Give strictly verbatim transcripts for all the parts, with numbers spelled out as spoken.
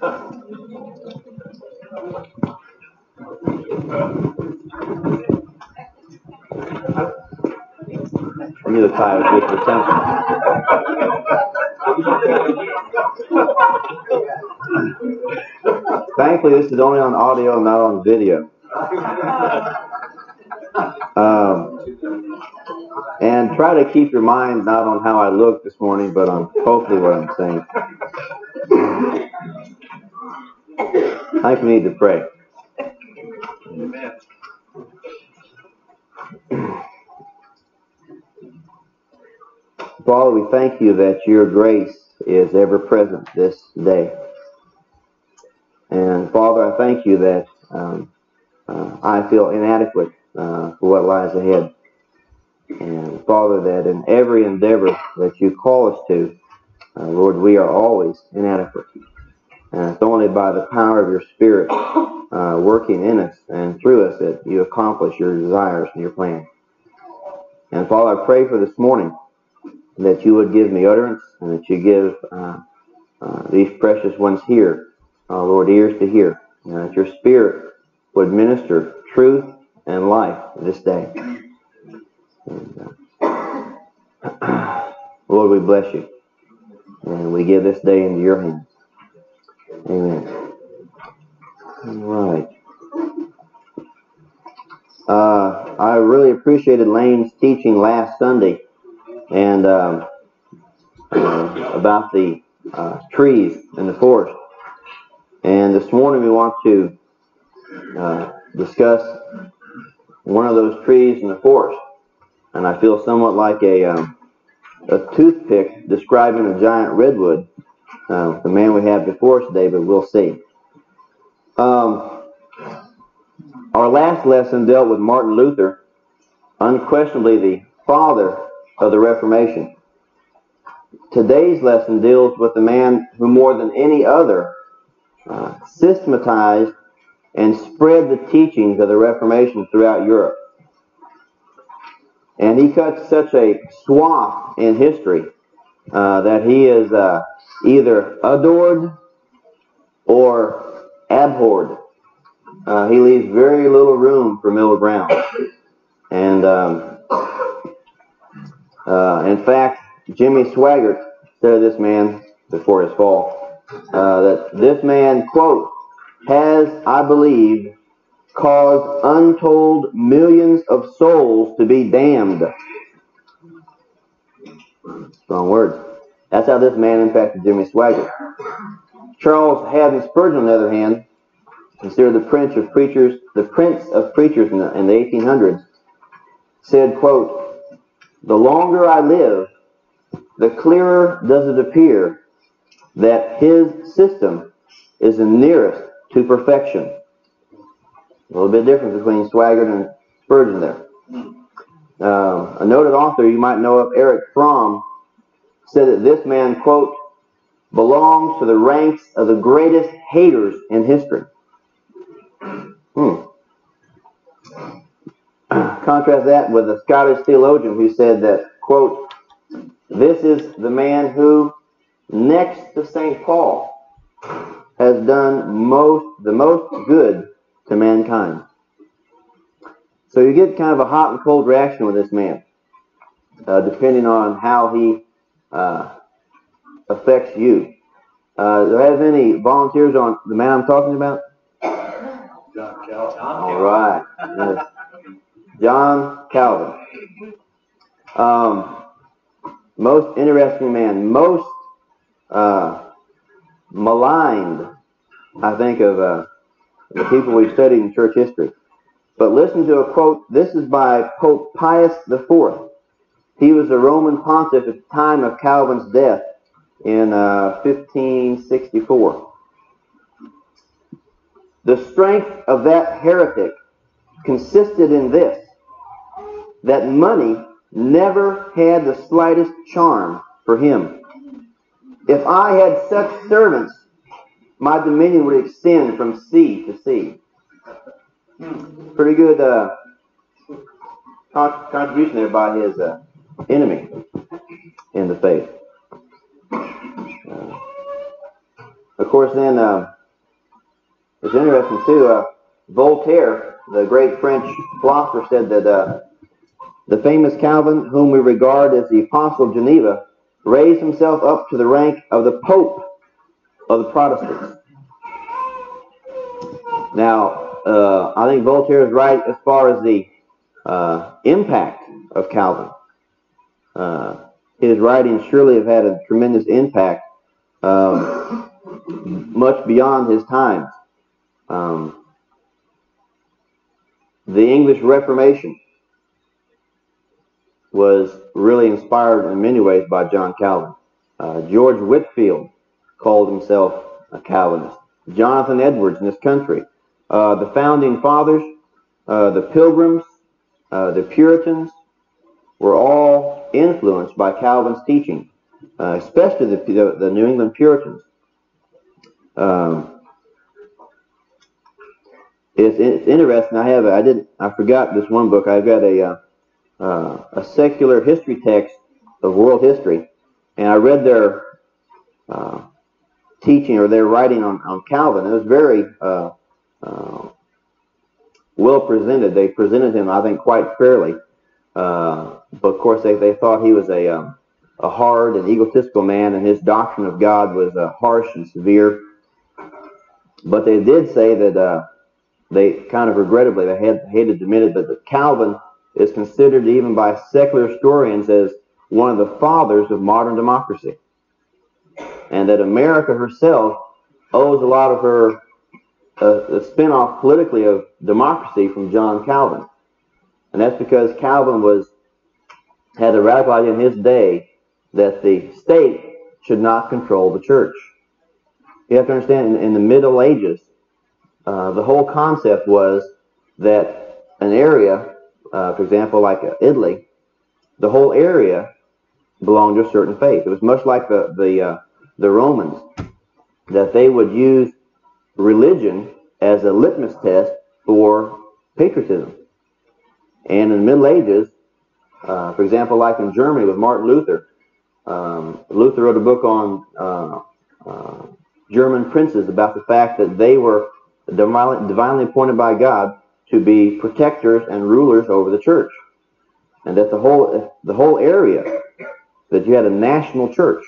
I knew the tie was good for something. Thankfully, this is only on audio, not on video. Um, and try to keep your mind not on how I look this morning, but on hopefully what I'm saying. I think we need to pray. Amen. Father, we thank you that your grace is ever present this day. And Father, I thank you that um, uh, I feel inadequate uh, for what lies ahead. And Father, that in every endeavor that you call us to, uh, Lord, we are always inadequate. And it's only by the power of your Spirit uh, working in us and through us that you accomplish your desires and your plan. And Father, I pray for this morning that you would give me utterance and that you give uh, uh, these precious ones here, uh, Lord, ears to hear. And that your Spirit would minister truth and life this day. And, uh, Lord, we bless you. And we give this day into your hands. Amen. All right. Uh, I really appreciated Lane's teaching last Sunday and um, uh, about the uh, trees in the forest. And this morning we want to uh, discuss one of those trees in the forest. And I feel somewhat like a, um, a toothpick describing a giant redwood, uh, the man we have before us today, but we'll see. Um, our last lesson dealt with Martin Luther, unquestionably the father of the Reformation. Today's lesson deals with the man who more than any other uh, systematized and spread the teachings of the Reformation throughout Europe. And he cuts such a swath in history uh, that he is uh, either adored or abhorred. Uh, he leaves very little room for middle ground. And um, uh, in fact, Jimmy Swaggart said of this man before his fall, uh, that this man, quote, has, I believe, caused untold millions of souls to be damned. Strong words. That's how this man impacted Jimmy Swaggart. Charles Haddon Spurgeon, on the other hand, considered the prince of preachers, the prince of preachers in the, in the eighteen hundreds, said, quote, the longer I live, the clearer does it appear that his system is the nearest to perfection. A little bit different between Swaggart and Spurgeon there. Uh, a noted author you might know of, Eric Fromm, said that this man, quote, belongs to the ranks of the greatest haters in history. Hmm. Contrast that with a Scottish theologian who said that, quote, this is the man who, next to Saint Paul, has done most the most good to mankind. So you get kind of a hot and cold reaction with this man, uh, depending on how he uh, affects you. Uh, do I have any volunteers on the man I'm talking about? John Calvin. All right. Yes. John Calvin. Um, most interesting man. Most uh, maligned, I think, of uh, the people we've studied in church history. But listen to a quote. This is by Pope Pius the Fourth. He was a Roman pontiff at the time of Calvin's death in uh, fifteen sixty-four. The strength of that heretic consisted in this, that money never had the slightest charm for him. If I had such servants, my dominion would extend from sea to sea. Pretty good uh, contribution there by his uh, enemy in the faith. Uh, of course, then uh, It's interesting too. Uh, Voltaire, the great French philosopher, said that uh, the famous Calvin, whom we regard as the Apostle of Geneva, raised himself up to the rank of the Pope of the Protestants. Now, uh, I think Voltaire is right as far as the uh, impact of Calvin. Uh, his writings surely have had a tremendous impact, um, much beyond his times. Um, the English Reformation was really inspired in many ways by John Calvin. Uh, George Whitefield called himself a Calvinist. Jonathan Edwards in this country. Uh, the Founding Fathers, uh, the Pilgrims, uh, the Puritans were all influenced by Calvin's teaching, uh, especially the, the, the New England Puritans. Um, it's, it's interesting. I have I didn't I forgot this one book. I've got a uh, uh, a secular history text of world history, and I read their uh, teaching or their writing on, on Calvin. It was very uh, uh, well presented. They presented him, I think, quite fairly. Uh, but of course, they, they thought he was a um, a hard and egotistical man, and his doctrine of God was uh, harsh and severe. But they did say that uh, they kind of regrettably they had hated to admit it, but that Calvin is considered even by secular historians as one of the fathers of modern democracy, and that America herself owes a lot of her uh, the spin-off politically of democracy from John Calvin. And that's because Calvin was had a radical idea in his day that the state should not control the church. You have to understand, in, in the Middle Ages, uh, the whole concept was that an area, uh, for example, like uh, Italy, the whole area belonged to a certain faith. It was much like the the uh, the Romans, that they would use religion as a litmus test for patriotism. And in the Middle Ages, uh, for example, like in Germany with Martin Luther, um, Luther wrote a book on uh, uh, German princes about the fact that they were divinely, divinely appointed by God to be protectors and rulers over the church, and that the whole the whole area, that you had a national church.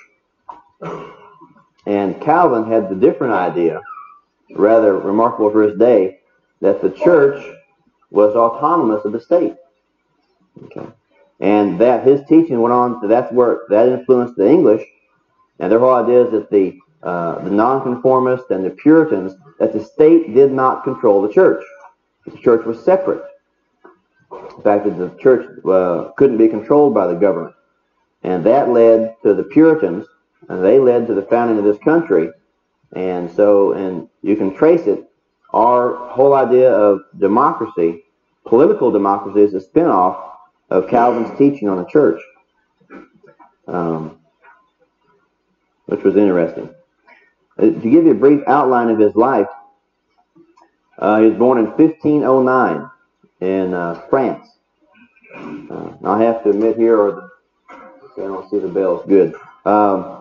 And Calvin had the different idea, rather remarkable for his day, that the church was autonomous of the state. Okay. And that his teaching went on to, that's where that influenced the English, and their whole idea is that the uh, the nonconformists and the Puritans, that the state did not control the church. The church was separate. In fact, that the church uh, couldn't be controlled by the government. And that led to the Puritans, and they led to the founding of this country. And so, and you can trace it, our whole idea of democracy, political democracy, is a spin-off of Calvin's teaching on the church, um, which was interesting. Uh, to give you a brief outline of his life, uh, he was born in fifteen oh nine in uh, France. Uh, I have to admit here, or the, I don't see the bells. Good. Um,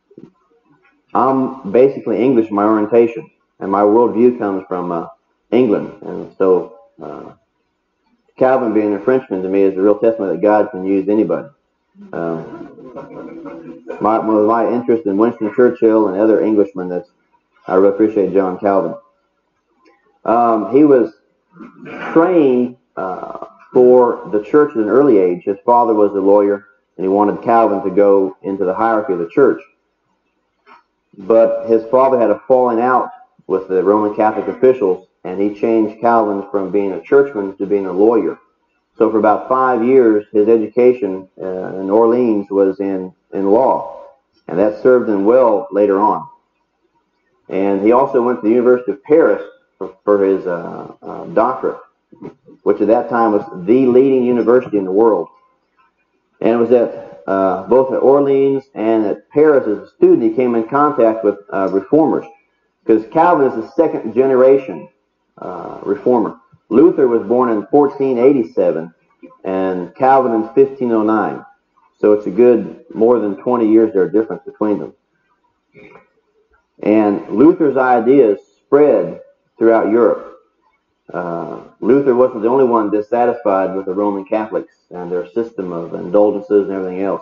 I'm basically English in my orientation, and my worldview comes from uh, England, and so uh, Calvin, being a Frenchman, to me is a real testament that God can use anybody. Um, my, my interest in Winston Churchill and other Englishmen, that's, I really appreciate John Calvin. Um, he was trained uh, for the church at an early age. His father was a lawyer, and he wanted Calvin to go into the hierarchy of the church. But his father had a falling out with the Roman Catholic officials, and he changed Calvin from being a churchman to being a lawyer. So for about five years, his education uh, in Orleans was in, in law, and that served him well later on. And he also went to the University of Paris for, for his uh, uh, doctorate, which at that time was the leading university in the world. And it was at uh, both at Orleans and at Paris as a student he came in contact with uh, reformers, because Calvin is the second generation uh, reformer. Luther was born in fourteen eighty-seven and Calvin in fifteen oh nine. So it's a good more than twenty years there difference between them. And Luther's ideas spread throughout Europe. Uh, Luther wasn't the only one dissatisfied with the Roman Catholics and their system of indulgences and everything else.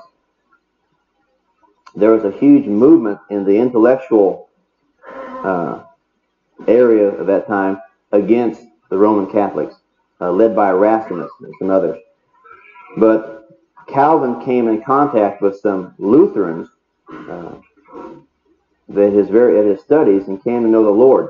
There was a huge movement in the intellectual uh, area of that time against the Roman Catholics, uh, led by Erasmus and some others. But Calvin came in contact with some Lutherans uh, that his very at his studies and came to know the Lord.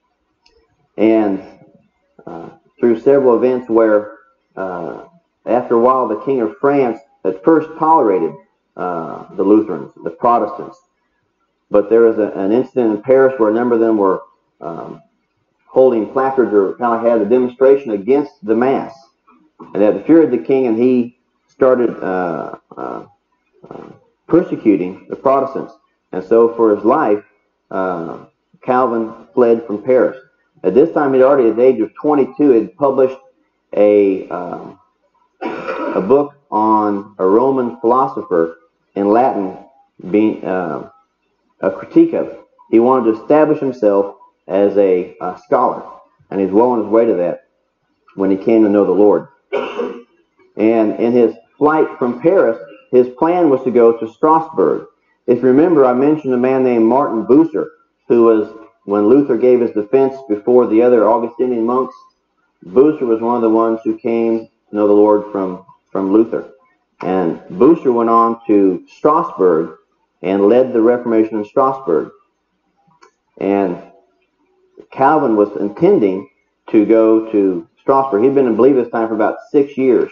And uh, through several events where, uh, after a while, the King of France at first tolerated uh, the Lutherans, the Protestants. But there was a, an incident in Paris where a number of them were um, holding placards or kind of had a demonstration against the Mass. And that infuriated the king, and he started uh, uh, uh, persecuting the Protestants. And so for his life, uh, Calvin fled from Paris. At this time, he'd already, at the age of twenty-two, had published a, uh, a book on a Roman philosopher in Latin, being uh, a critique of it. He wanted to establish himself as a, a scholar, and he's well on his way to that when he came to know the Lord. And in his flight from Paris, his plan was to go to Strasbourg. If you remember, I mentioned a man named Martin Bucer, who was, when Luther gave his defense before the other Augustinian monks, Bucer was one of the ones who came to know the Lord from, from Luther. And Bucer went on to Strasbourg and led the Reformation in Strasbourg. And Calvin was intending to go to Strasbourg. He'd been in belief this time for about six years.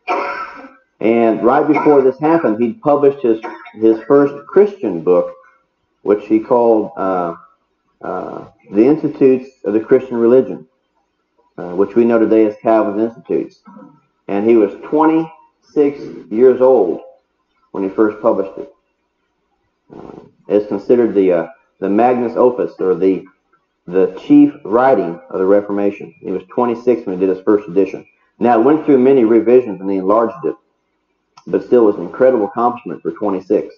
And right before this happened, he'd published his, his first Christian book, which he called uh, uh, The Institutes of the Christian Religion, uh, which we know today as Calvin's Institutes. And he was twenty-six years old when he first published it. Uh, it's considered the uh, the Magnus Opus, or the the chief writing of the Reformation. He was twenty-six when he did his first edition. Now, it went through many revisions and he enlarged it, but still was an incredible accomplishment for twenty-six.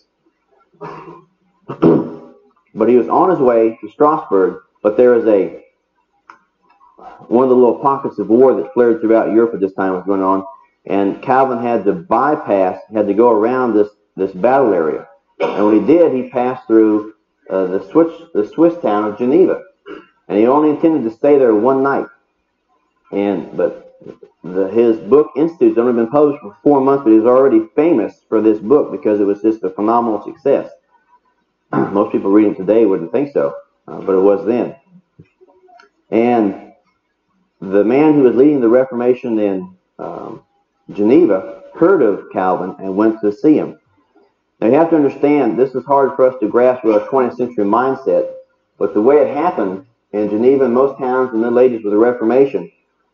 But he was on his way to Strasbourg, but there was a one of the little pockets of war that flared throughout Europe at this time was going on, and Calvin had to bypass, had to go around this, this battle area. And when he did, he passed through uh, the, Swiss, the Swiss town of Geneva. And he only intended to stay there one night. And but the, his book, Institutes, had only been published for four months, but he was already famous for this book because it was just a phenomenal success. Most people reading today wouldn't think so, uh, but it was then. And the man who was leading the Reformation in um, Geneva heard of Calvin and went to see him. Now you have to understand, this is hard for us to grasp with a twentieth century mindset, but the way it happened in Geneva and most towns in the Middle Ages with the Reformation,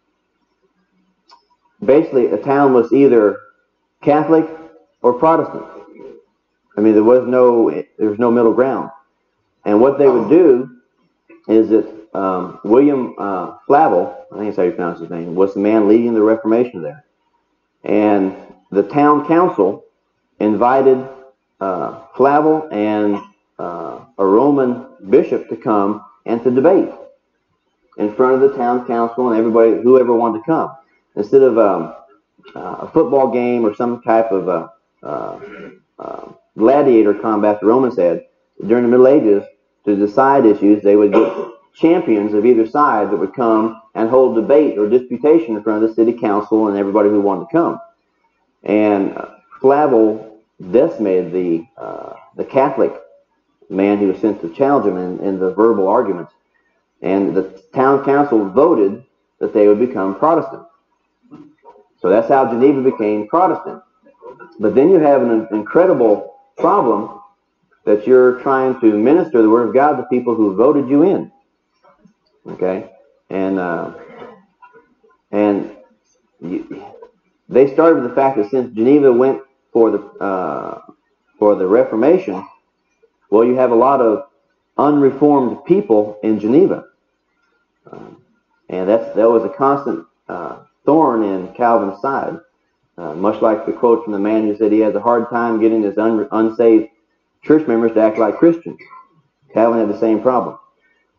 basically a town was either Catholic or Protestant. I mean, there was no there was no middle ground. And what they would do is that um, William uh, Flavel, I think that's how you pronounce his name, was the man leading the Reformation there. And the town council invited uh, Flavel and uh, a Roman bishop to come and to debate in front of the town council and everybody, whoever wanted to come. Instead of um, uh, a football game or some type of a uh, uh, gladiator combat the Romans had, during the Middle Ages, to decide issues, they would get champions of either side that would come and hold debate or disputation in front of the city council and everybody who wanted to come. And uh, Flavel decimated the uh, the Catholic man who was sent to challenge him in, in the verbal arguments. And the town council voted that they would become Protestant. So that's how Geneva became Protestant. But then you have an incredible problem that you're trying to minister the Word of God to people who voted you in. Okay? And uh, and you, they started with the fact that since Geneva went for the uh, for the Reformation, well, you have a lot of unreformed people in Geneva, uh, and that's that was a constant uh, thorn in Calvin's side. Uh, much like the quote from the man who said he has a hard time getting his un- unsaved church members to act like Christians. Calvin had the same problem.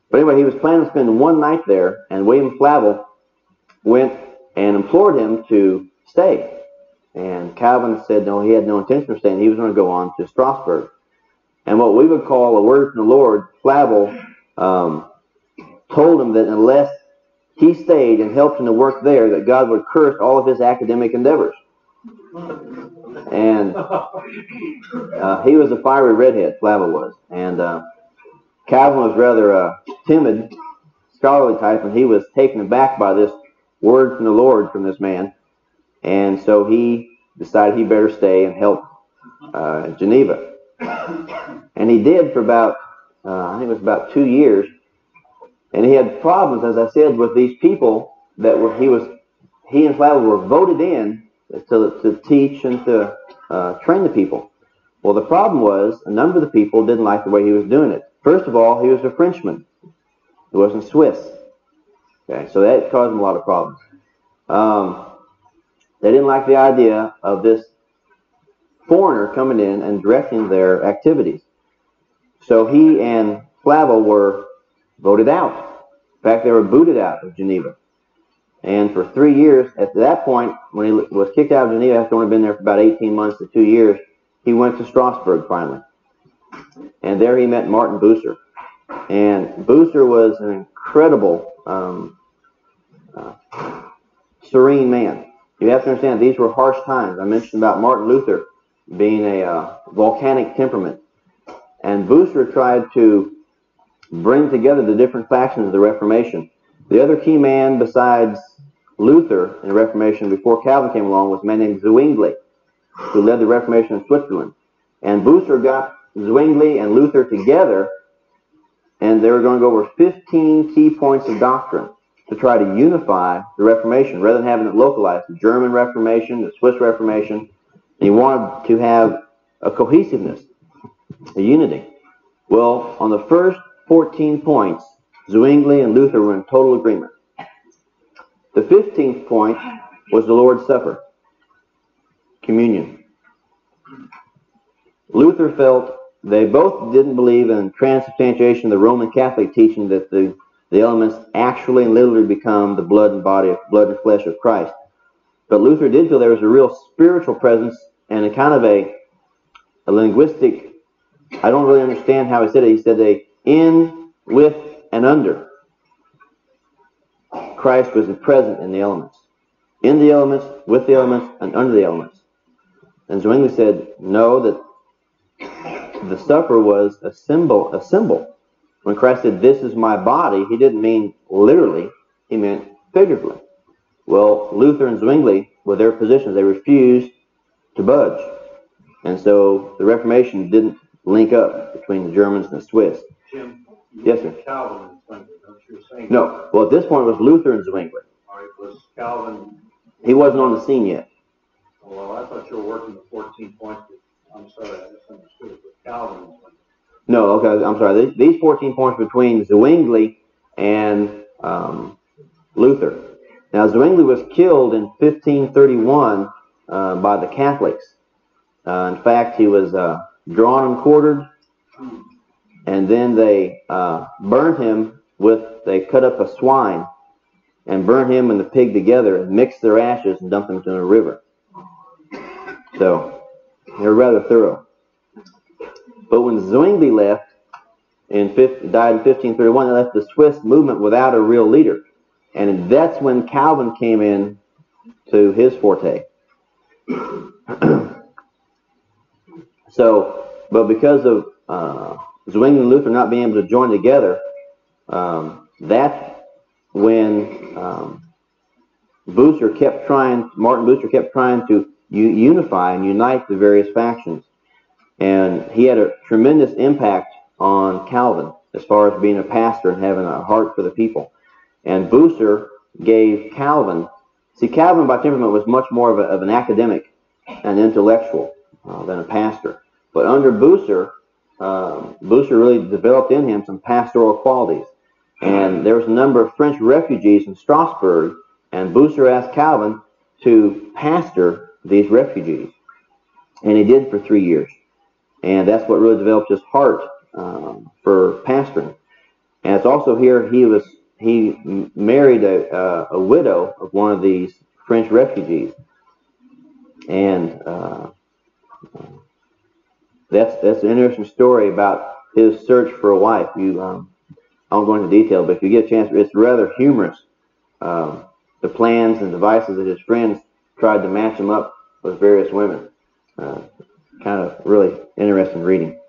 But anyway, he was planning to spend one night there, and William Flavel went and implored him to stay. And Calvin said no, he had no intention of staying. He was going to go on to Strasbourg. And what we would call a word from the Lord, Flavel um, told him that unless he stayed and helped in the work there, that God would curse all of his academic endeavors. And uh, he was a fiery redhead, Flavel was. And uh, Calvin was rather a timid, scholarly type, and he was taken aback by this word from the Lord from this man. And so he decided he better stay and help uh, Geneva. And he did for about, uh, I think it was about two years. And he had problems, as I said, with these people that were, he was, he and Flavel were voted in to, to teach and to uh, train the people. Well, the problem was a number of the people didn't like the way he was doing it. First of all, he was a Frenchman. He wasn't Swiss. Okay, so that caused him a lot of problems. Um, they didn't like the idea of this foreigner coming in and directing their activities. So he and Flavel were voted out. In fact, they were booted out of Geneva. And for three years, at that point, when he was kicked out of Geneva after only been there for about eighteen months to two years, he went to Strasbourg finally. And there he met Martin Bucer. And Bucer was an incredible, um, uh, serene man. You have to understand, these were harsh times. I mentioned about Martin Luther being a uh, volcanic temperament. And Bucer tried to bring together the different factions of the Reformation. The other key man besides Luther in the Reformation before Calvin came along was a man named Zwingli, who led the Reformation in Switzerland. And Bucer got Zwingli and Luther together, and they were going to go over fifteen key points of doctrine to try to unify the Reformation, rather than having it localized, the German Reformation, the Swiss Reformation. And he wanted to have a cohesiveness, a unity. Well, on the first fourteen points, Zwingli and Luther were in total agreement. The fifteenth point was the Lord's Supper, communion. Luther felt they both didn't believe in transubstantiation of the Roman Catholic teaching that the, the elements actually and literally become the blood and body of blood and flesh of Christ. But Luther did feel there was a real spiritual presence and a kind of a, a linguistic, I don't really understand how he said it. He said a in, with, and under. Christ was present in the elements. In the elements, with the elements, and under the elements. And Zwingli said, no, that the supper was a symbol, a symbol. When Christ said, this is my body, he didn't mean literally, he meant figuratively. Well, Luther and Zwingli, with their positions, they refused to budge. And so the Reformation didn't link up between the Germans and the Swiss. Jim, yes, sir. Calvin and Zwingli, don't you saying? No. Well, at this point it was Luther and Zwingli. All right, was Calvin? He wasn't on the scene yet. Well, I thought you were working the fourteen points. I'm sorry, I misunderstood it. With Calvin and Zwingli. No, okay, I'm sorry. These fourteen points between Zwingli and um, Luther. Now, Zwingli was killed in fifteen thirty-one uh, by the Catholics. Uh, in fact, he was uh, drawn and quartered, and then they uh, burned him with, they cut up a swine and burned him and the pig together and mixed their ashes and dumped them into a river. So, they were rather thorough. But when Zwingli left, in died in fifteen thirty-one, they left the Swiss movement without a real leader. And that's when Calvin came in to his forte. So, but because of uh, Zwingli and Luther not being able to join together, um, that's when um, Bucer kept trying, Martin Bucer kept trying to u- unify and unite the various factions. And he had a tremendous impact on Calvin as far as being a pastor and having a heart for the people. And Bucer gave Calvin, see, Calvin by temperament was much more of, a, of an academic and intellectual uh, than a pastor. But under Bucer, um, Bucer really developed in him some pastoral qualities. And there was a number of French refugees in Strasbourg, and Bucer asked Calvin to pastor these refugees. And he did for three years. And that's what really developed his heart um, for pastoring. And it's also here he was he m- married a, uh, a widow of one of these French refugees, and uh, that's that's an interesting story about his search for a wife. You, um, I won't go into detail, but if you get a chance, it's rather humorous. Um, the plans and devices that his friends tried to match him up with various women. Uh, kind of really interesting reading.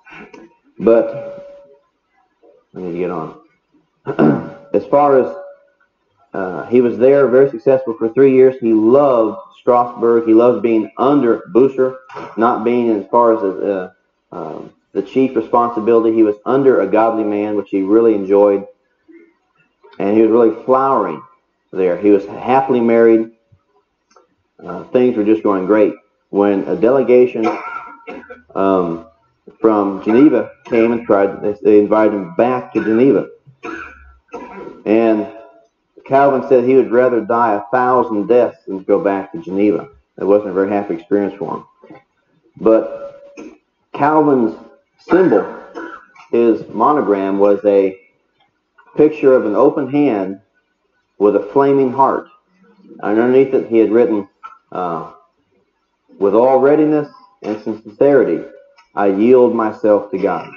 But I need to get on. As far as uh, he was there, very successful for three years. He loved Strasbourg. He loved being under Bucer, not being as far as a, uh, um, the chief responsibility. He was under a godly man, which he really enjoyed, and he was really flowering there. He was happily married. Uh, things were just going great when a delegation um, from Geneva came and tried. They, they invited him back to Geneva, and Calvin said he would rather die a thousand deaths than go back to Geneva. It wasn't a very happy experience for him. But Calvin's symbol, his monogram, was a picture of an open hand with a flaming heart. And underneath it, he had written, uh, with all readiness and sincerity, I yield myself to God.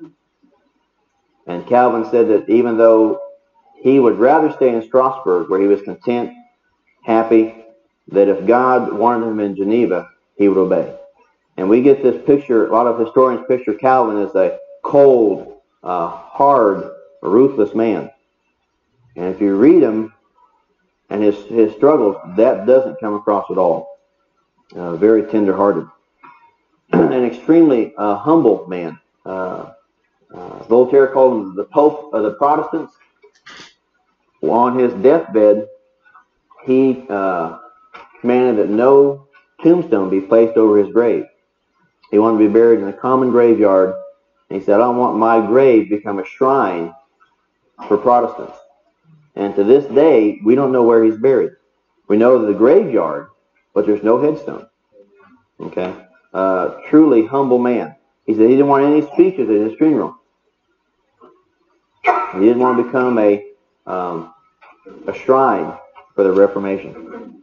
And Calvin said that even though he would rather stay in Strasbourg, where he was content, happy, that if God wanted him in Geneva, he would obey. And we get this picture, a lot of historians picture Calvin as a cold, uh, hard, ruthless man. And if you read him and his, his struggles, that doesn't come across at all. Uh, very tender-hearted. An extremely uh, humble man. Uh, uh, Voltaire called him the Pope of the Protestants. On his deathbed, he uh, commanded that no tombstone be placed over his grave. He wanted to be buried in a common graveyard. And he said, I don't want my grave to become a shrine for Protestants. And to this day, we don't know where he's buried. We know the graveyard, but there's no headstone. Okay? Uh, truly humble man. He said he didn't want any speeches at his funeral. He didn't want to become a, um, a shrine for the Reformation.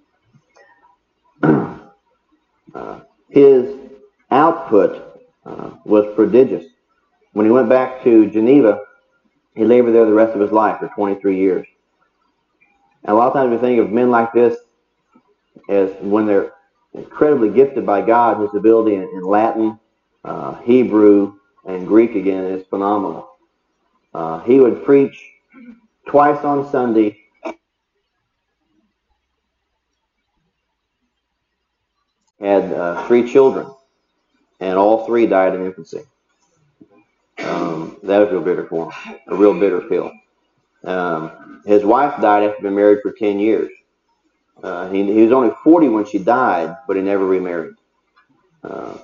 uh, his output uh, was prodigious. When he went back to Geneva, he labored there the rest of his life for twenty-three years. And a lot of times we think of men like this as when they're incredibly gifted by God, his ability in, in Latin, uh, Hebrew, and Greek again is phenomenal. Uh, he would preach twice on Sunday. Had uh, three children, and all three died in infancy. Um, that was real bitter for him, a real bitter pill. Um, his wife died after being married for ten years. Uh, he, he was only forty when she died, but he never remarried. Uh,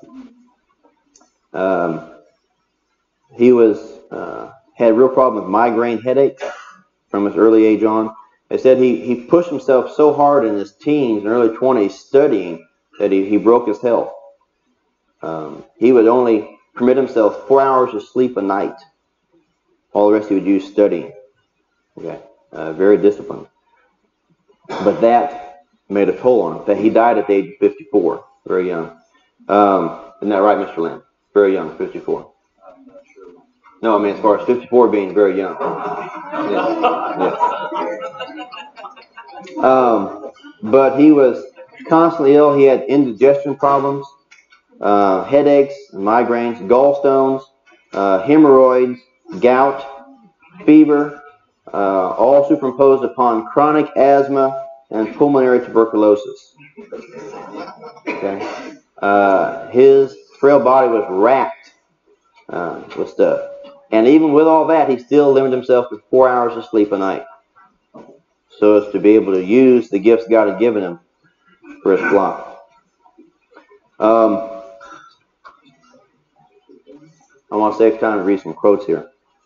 um, he was uh, had a real problem with migraine headaches from his early age on. They said he, he pushed himself so hard in his teens and early twenties studying that he, he broke his health. Um, he would only permit himself four hours of sleep a night. All the rest he would use studying. Okay, uh, very disciplined. But that made a toll on him. That he died at the age of fifty-four, very young. Um, isn't that right, Mister Lamb? Very young, fifty-four. I'm not sure. No, I mean as far as fifty-four being very young. Yes, yes. Um, but he was constantly ill. He had indigestion problems, uh, headaches, migraines, gallstones, uh, hemorrhoids, gout, fever, uh, all superimposed upon chronic asthma and pulmonary tuberculosis. Okay, uh, his frail body was racked uh, with stuff, and even with all that, he still limited himself to four hours of sleep a night, so as to be able to use the gifts God had given him for his flock. Um, I want to save time to read some quotes here.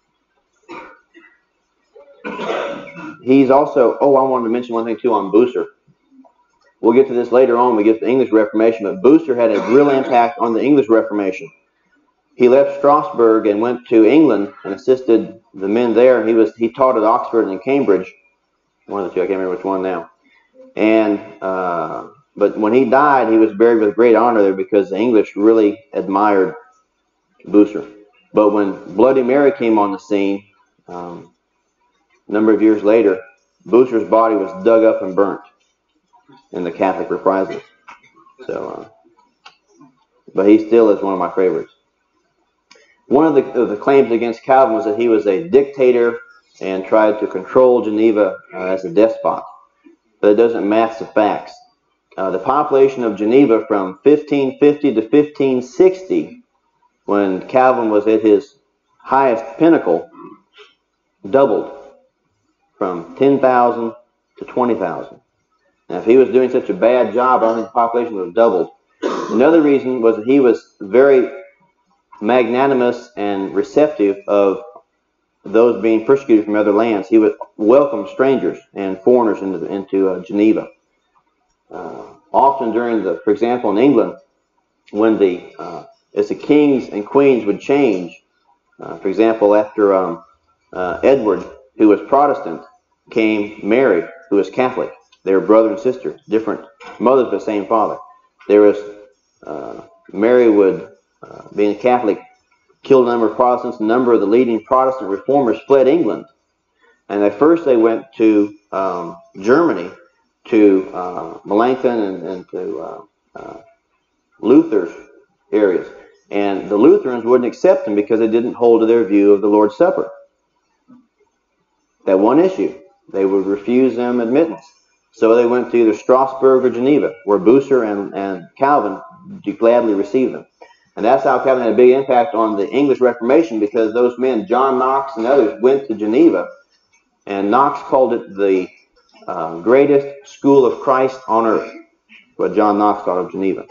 He's also, oh, I wanted to mention one thing too on Bucer. We'll get to this later on when we get to the English Reformation, but Bucer had a real impact on the English Reformation. He left Strasbourg and went to England and assisted the men there, he was he taught at Oxford and Cambridge, one of the two, I can't remember which one now. And uh, but when he died, he was buried with great honor there because the English really admired Bucer. But when Bloody Mary came on the scene, um, a number of years later, Bucer's body was dug up and burnt in the Catholic reprisals. So, uh, but he still is one of my favorites. One of the, of the claims against Calvin was that he was a dictator and tried to control Geneva uh, as a despot. But it doesn't match the facts. Uh, the population of Geneva from fifteen fifty to fifteen sixty, when Calvin was at his highest pinnacle, doubled from ten thousand to twenty thousand. Now, if he was doing such a bad job, I don't think the population would have doubled. Another reason was that he was very magnanimous and receptive of those being persecuted from other lands. He would welcome strangers and foreigners into, into uh, Geneva. Uh, often during the, for example, in England, when the, uh, as the kings and queens would change, uh, for example, after um, uh, Edward, who was Protestant, came Mary, who was Catholic. They were brother and sister, different mothers but same father. There was, uh, Mary would, uh, being a Catholic, killed a number of Protestants. A number of the leading Protestant reformers fled England. And at first they went to um, Germany, to uh, Melanchthon and, and to uh, uh, Luther's areas. And the Lutherans wouldn't accept them because they didn't hold to their view of the Lord's Supper. That one issue. They would refuse them admittance. So they went to either Strasbourg or Geneva, where Bucer and, and Calvin gladly received them. And that's how Calvin had a big impact on the English Reformation, because those men, John Knox and others, went to Geneva, and Knox called it the uh, greatest school of Christ on earth, what John Knox thought of Geneva.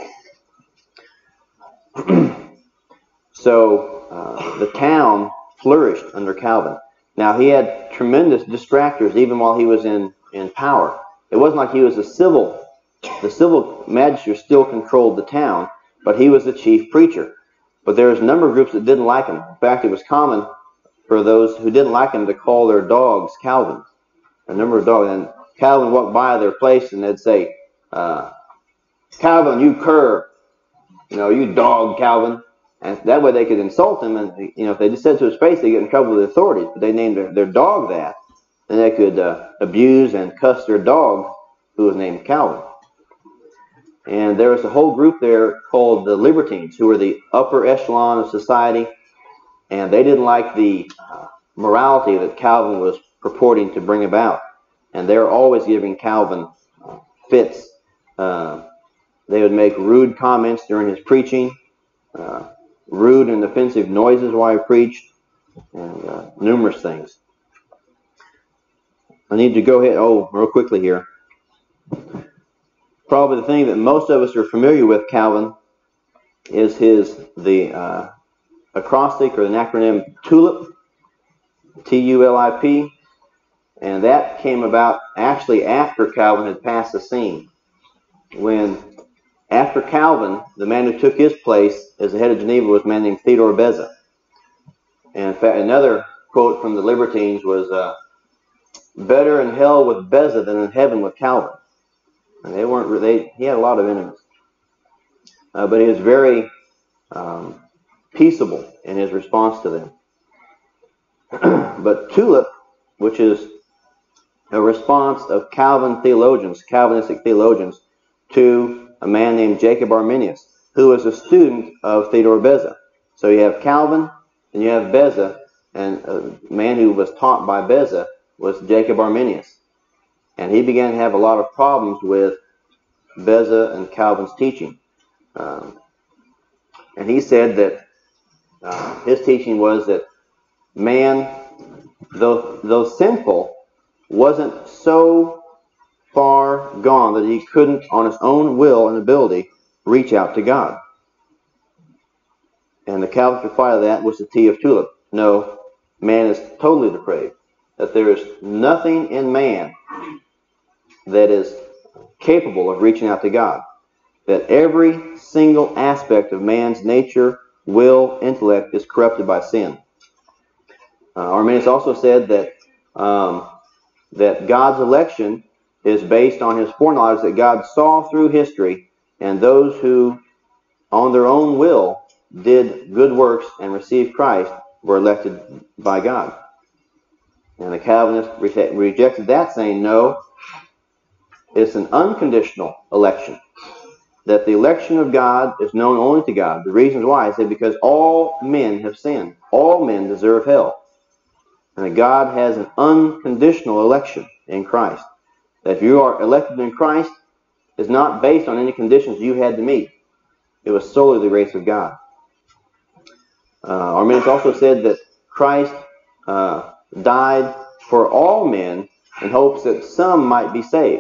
So uh, the town flourished under Calvin. Now, he had tremendous distractors even while he was in, in power. It wasn't like he was a civil, the civil magistrate still controlled the town, but he was the chief preacher. But there was a number of groups that didn't like him. In fact, it was common for those who didn't like him to call their dogs Calvin. A number of dogs. And Calvin walked by their place and they'd say, uh, Calvin, you cur. You know, you dog, Calvin. And that way they could insult him. And, you know, if they just said to his face, they'd get in trouble with the authorities. But they named their, their dog that. And they could uh, abuse and cuss their dog, who was named Calvin. And there was a whole group there called the Libertines, who were the upper echelon of society. And they didn't like the uh, morality that Calvin was purporting to bring about. And they were always giving Calvin uh, fits. Uh, they would make rude comments during his preaching, uh, rude and offensive noises while he preached, and uh, numerous things. I need to go ahead, oh, real quickly here. Probably the thing that most of us are familiar with Calvin is his, the uh, acrostic or the acronym TULIP, T U L I P, and that came about actually after Calvin had passed the scene. When, after Calvin, the man who took his place as the head of Geneva was a man named Theodore Beza. And in fact, another quote from the Libertines was, uh, better in hell with Beza than in heaven with Calvin. And they weren't, they, he had a lot of enemies. Uh, but he was very um, peaceable in his response to them. But TULIP, which is a response of Calvin theologians, Calvinistic theologians, to a man named Jacob Arminius, who was a student of Theodore Beza. So you have Calvin, and you have Beza, and a man who was taught by Beza was Jacob Arminius. And he began to have a lot of problems with Beza and Calvin's teaching. Um, and he said that uh, his teaching was that man, though, though sinful, wasn't so far gone that he couldn't, on his own will and ability, reach out to God. And the Calvinist reply to that was the T of TULIP. No, man is totally depraved. That there is nothing in man that is capable of reaching out to God. That every single aspect of man's nature, will, intellect is corrupted by sin. Uh, Arminius also said that um, that God's election is based on his foreknowledge that God saw through history, and those who, on their own will, did good works and received Christ were elected by God. And the Calvinists re- rejected that, saying, no, it's an unconditional election. That the election of God is known only to God. The reasons why is that because all men have sinned. All men deserve hell. And that God has an unconditional election in Christ. That if you are elected in Christ, is not based on any conditions you had to meet. It was solely the grace of God. Uh, Arminius also said that Christ uh, died for all men in hopes that some might be saved.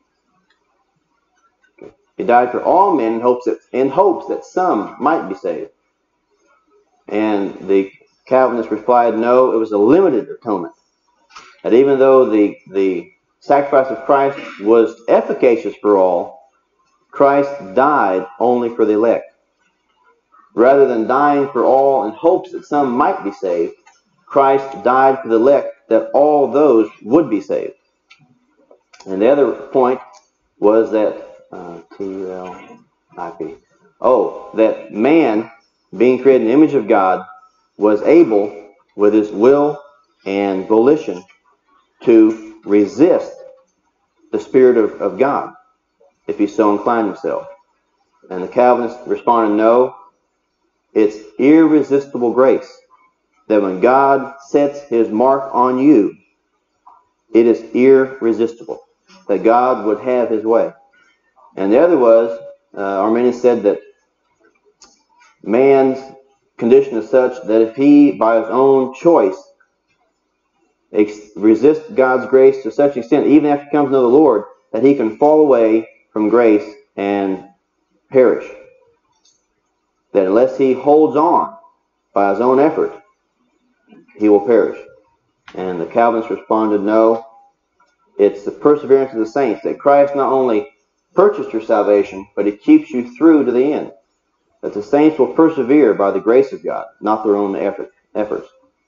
He died for all men in hopes that in hopes that some might be saved. And the Calvinists replied, no, it was a limited atonement. That even though the the sacrifice of Christ was efficacious for all, Christ died only for the elect. Rather than dying for all in hopes that some might be saved, Christ died for the elect that all those would be saved. And the other point was that uh, T L I P. Oh, that man, being created in the image of God, was able, with his will and volition, to resist the Spirit of, of God, if he so inclined himself. And the Calvinists responded, no, it's irresistible grace. That when God sets his mark on you, it is irresistible. That God would have his way. And the other was, uh, Arminius said that man's condition is such that if he, by his own choice, ex- resists God's grace to such an extent, even after he comes to know the Lord, that he can fall away from grace and perish. That unless he holds on by his own effort, he will perish. And the Calvinists responded, no, it's the perseverance of the saints, that Christ not only purchased your salvation, but he keeps you through to the end. That the saints will persevere by the grace of God, not their own effort, efforts.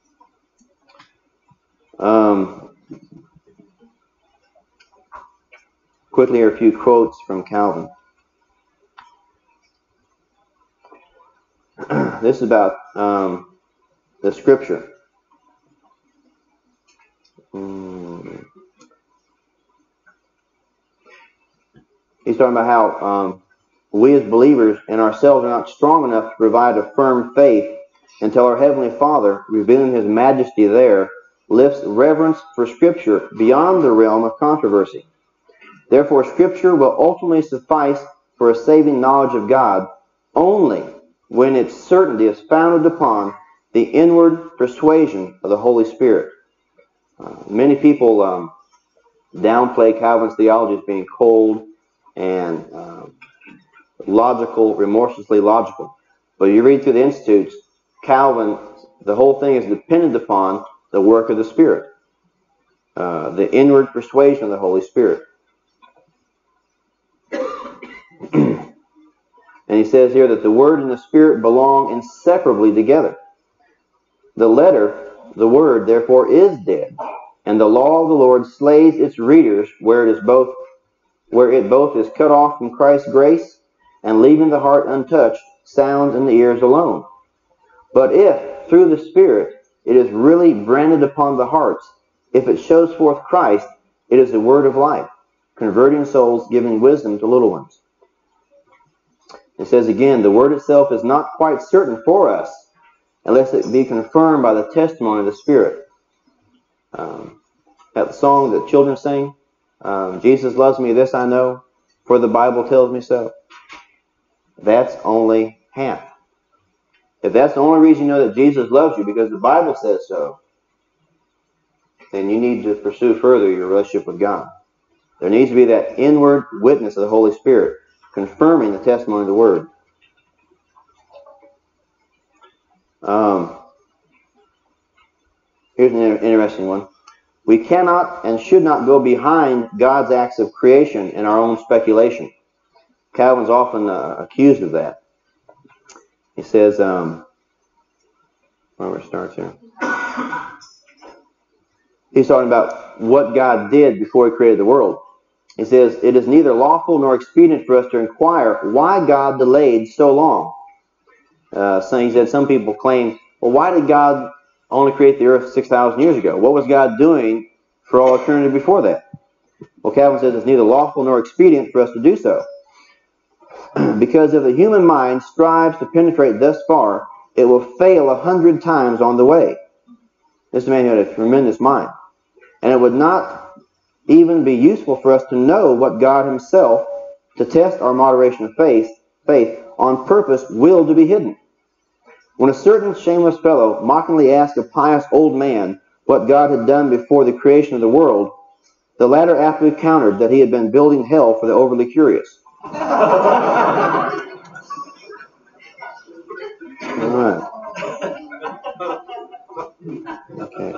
Um, quickly, here are a few quotes from Calvin. This is about um, the Scripture. Mm. He's talking about how um, we as believers and ourselves are not strong enough to provide a firm faith until our Heavenly Father, revealing His majesty there, lifts reverence for Scripture beyond the realm of controversy. Therefore, Scripture will ultimately suffice for a saving knowledge of God only when its certainty is founded upon the inward persuasion of the Holy Spirit. Uh, many people um, downplay Calvin's theology as being cold and uh, logical, remorselessly logical. But you read through the Institutes, Calvin, the whole thing is dependent upon the work of the Spirit, uh, the inward persuasion of the Holy Spirit. And he says here that the Word and the Spirit belong inseparably together. The letter, the Word, therefore, is dead, and the law of the Lord slays its readers where it is both, where it both is cut off from Christ's grace and leaving the heart untouched, sounds in the ears alone. But if, through the Spirit, it is really branded upon the hearts, if it shows forth Christ, it is the word of life, converting souls, giving wisdom to little ones. It says again, the word itself is not quite certain for us unless it be confirmed by the testimony of the Spirit. Um, that song that children sing, um, Jesus loves me, this I know, for the Bible tells me so. That's only half. If that's the only reason you know that Jesus loves you because the Bible says so, then you need to pursue further your relationship with God. There needs to be that inward witness of the Holy Spirit confirming the testimony of the Word. Um, here's an interesting one. We cannot and should not go behind God's acts of creation in our own speculation. Calvin's often uh, accused of that. He says, um, where it starts here. He's talking about what God did before he created the world. He says, it is neither lawful nor expedient for us to inquire why God delayed so long. Uh, so he said some people claim, well, why did God only create the earth six thousand years ago? What was God doing for all eternity before that? Well, Calvin says it's neither lawful nor expedient for us to do so. Because if the human mind strives to penetrate thus far, it will fail a hundred times on the way. This man had a tremendous mind. And it would not even be useful for us to know what God himself, to test our moderation of faith, faith on purpose, willed to be hidden. When a certain shameless fellow mockingly asked a pious old man what God had done before the creation of the world, the latter aptly countered that he had been building hell for the overly curious. All right. Okay.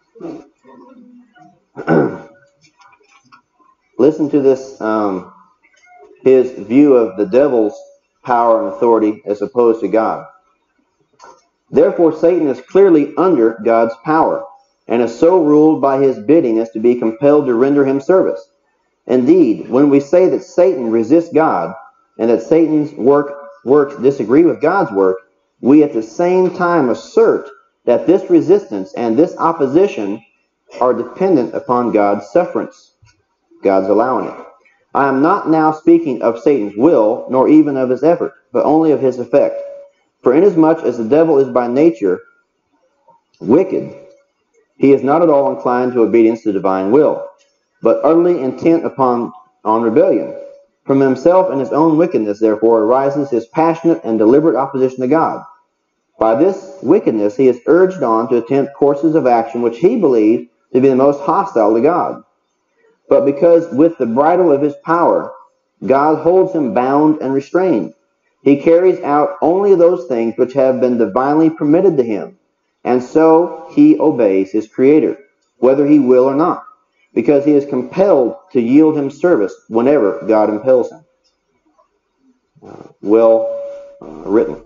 Listen to this, um, his view of the devil's power and authority as opposed to God. Therefore, Satan is clearly under God's power, and is so ruled by his bidding as to be compelled to render him service. Indeed, when we say that Satan resists God, and that Satan's work works disagree with God's work, we at the same time assert that this resistance and this opposition are dependent upon God's sufferance, God's allowing it. I am not now speaking of Satan's will, nor even of his effort, but only of his effect. For inasmuch as the devil is by nature wicked, he is not at all inclined to obedience to the divine will, but utterly intent upon on rebellion. From himself and his own wickedness, therefore, arises his passionate and deliberate opposition to God. By this wickedness he is urged on to attempt courses of action which he believed to be the most hostile to God. But because with the bridle of his power, God holds him bound and restrained, he carries out only those things which have been divinely permitted to him, and so he obeys his Creator, whether he will or not, because he is compelled to yield him service whenever God impels him. Uh, well uh, written.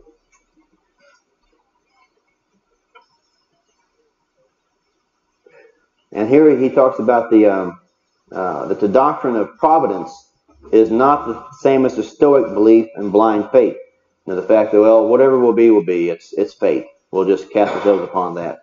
And here he talks about the um, uh, that the doctrine of providence is not the same as the Stoic belief in blind faith. You know, the fact that, well, whatever will be, will be. It's it's fate. We'll just cast ourselves upon that.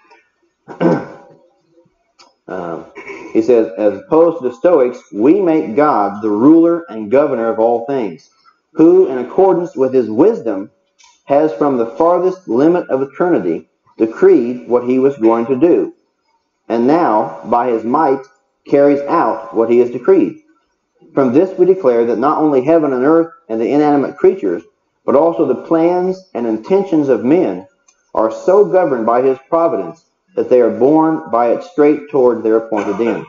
um, he says, as opposed to the Stoics, we make God the ruler and governor of all things, who, in accordance with his wisdom, has from the farthest limit of eternity decreed what he was going to do, and now, by his might, carries out what he has decreed. From this we declare that not only heaven and earth and the inanimate creatures, but also the plans and intentions of men are so governed by his providence that they are borne by it straight toward their appointed end.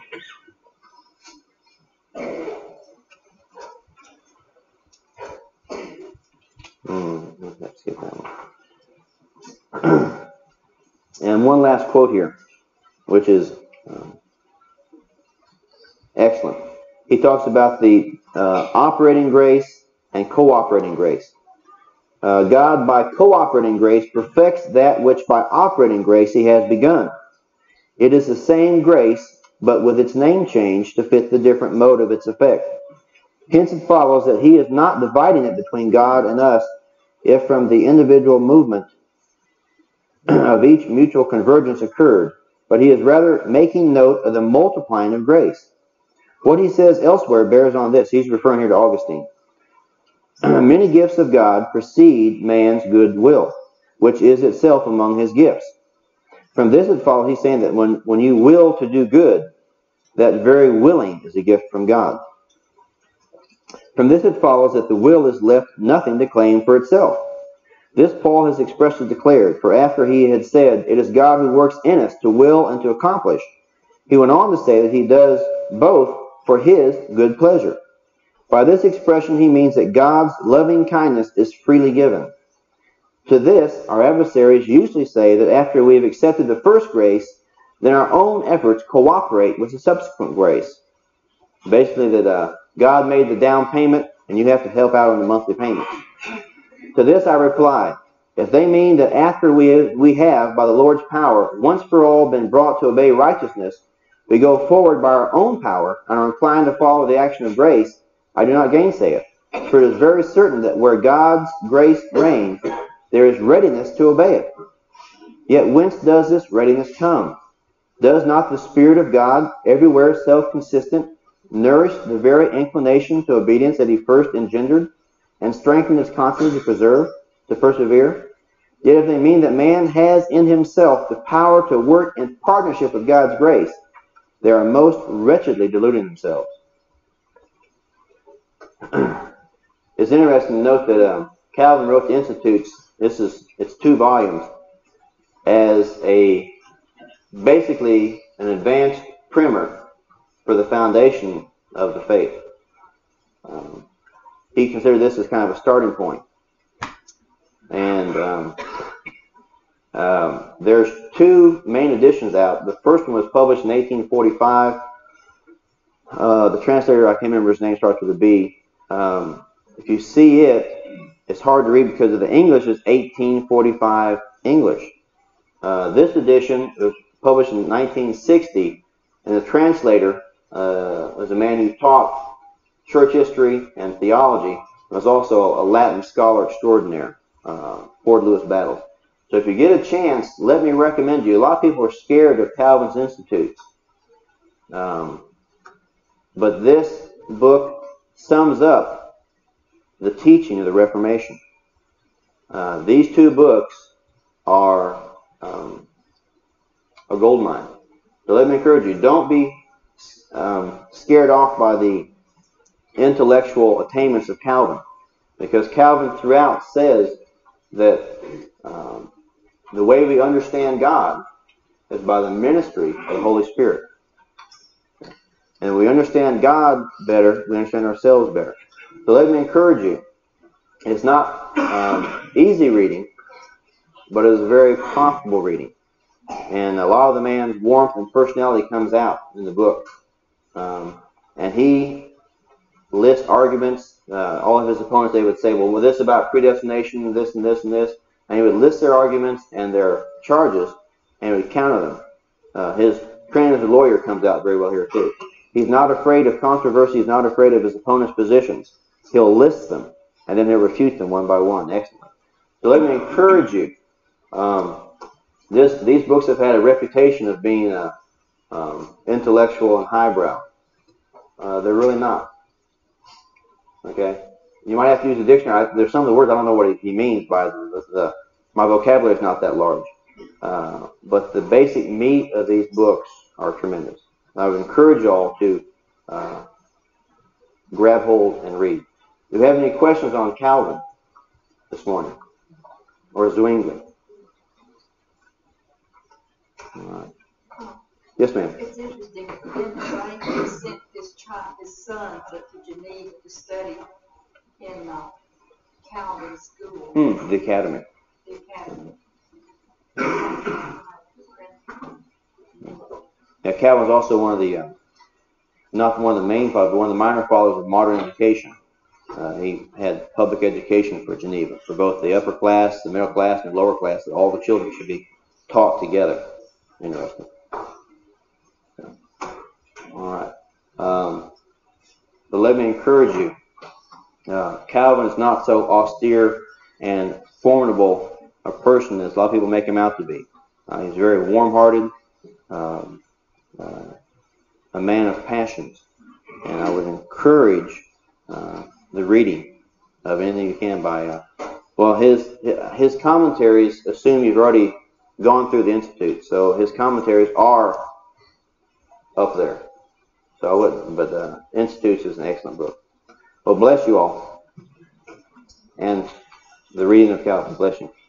Mm, let's skip that one. And one last quote here, which is um, excellent. He talks about the uh, operating grace and cooperating grace. Uh, God, by cooperating grace, perfects that which by operating grace he has begun. It is the same grace, but with its name changed to fit the different mode of its effect. Hence it follows that he is not dividing it between God and us, if from the individual movement of each mutual convergence occurred, but he is rather making note of the multiplying of grace. What he says elsewhere bears on this. He's referring here to Augustine. Many gifts of God precede man's good will, which is itself among his gifts. From this it follows, he's saying that when, when you will to do good, that very willing is a gift from God. From this it follows that the will is left nothing to claim for itself. This Paul has expressly declared, for after he had said, it is God who works in us to will and to accomplish, he went on to say that he does both for his good pleasure. By this expression he means that God's loving kindness is freely given. To this, our adversaries usually say that after we have accepted the first grace, then our own efforts cooperate with the subsequent grace. Basically that uh, God made the down payment and you have to help out on the monthly payment. To this I reply, If they mean that after we, we have, by the Lord's power, once for all been brought to obey righteousness, we go forward by our own power and are inclined to follow the action of grace, I do not gainsay it. For it is very certain that where God's grace reigns, there is readiness to obey it. Yet whence does this readiness come? Does not the Spirit of God, everywhere self-consistent, nourish the very inclination to obedience that he first engendered, and strengthen its constantly to preserve, to persevere? Yet if they mean that man has in himself the power to work in partnership with God's grace, they are most wretchedly deluding themselves. It's interesting to note that um, Calvin wrote the Institutes, this is, it's two volumes, as a basically an advanced primer for the foundation of the faith. Um, he considered this as kind of a starting point. And um, um, there's two main editions out. The first one was published in eighteen forty-five. Uh, the translator, I can't remember his name, starts with a B. Um, if you see it, it's hard to read because of the English is eighteen forty-five English. Uh, this edition was published in nineteen sixty, and the translator uh, was a man who taught church history and theology, and was also a Latin scholar extraordinaire, uh, Ford Lewis Battles. So if you get a chance, let me recommend you. A lot of people are scared of Calvin's Institutes. Um, but this book sums up the teaching of the Reformation. Uh, these two books are um, a gold mine. So let me encourage you, don't be um, scared off by the intellectual attainments of Calvin, because Calvin throughout says that um, the way we understand God is by the ministry of the Holy Spirit. And we understand God better, we understand ourselves better. So let me encourage you, it's not um, easy reading, but it is a very profitable reading. And a lot of the man's warmth and personality comes out in the book. Um, and he lists arguments. Uh, all of his opponents, they would say, well, well, this about predestination, this and this and this. And he would list their arguments and their charges, and he would counter them. Uh, his training as a lawyer comes out very well here, too. He's not afraid of controversy. He's not afraid of his opponent's positions. He'll list them, and then he'll refute them one by one. Excellent. So let me encourage you. Um, this, these books have had a reputation of being uh, um, intellectual and highbrow. Uh, they're really not. Okay? You might have to use a dictionary. There's some of the words I don't know what he means by the, the, the my vocabulary is not that large. Uh, but the basic meat of these books are tremendous. I would encourage you all to uh, grab hold and read. Do you have any questions on Calvin this morning? Or Zwingli? All right. Yes, ma'am. It's interesting. In writing, he sent his child, his son, to Geneva to study in uh, Calvin School. Hmm, the Academy. The Academy. Now, Calvin's also one of the, uh, not one of the main fathers, but one of the minor fathers of modern education. Uh, he had public education for Geneva, for both the upper class, the middle class, and the lower class, that all the children should be taught together. Interesting. So, all right. Um, but let me encourage you. Uh, Calvin is not so austere and formidable a person as a lot of people make him out to be. Uh, he's very warm-hearted, um, uh, a man of passions, and I would encourage uh, the reading of anything you can by. Uh, well, his his commentaries assume you've already gone through the Institute, so his commentaries are up there. So I wouldn't, but uh, Institutes is an excellent book. Well, bless you all, and the reading of Calvin. Bless you.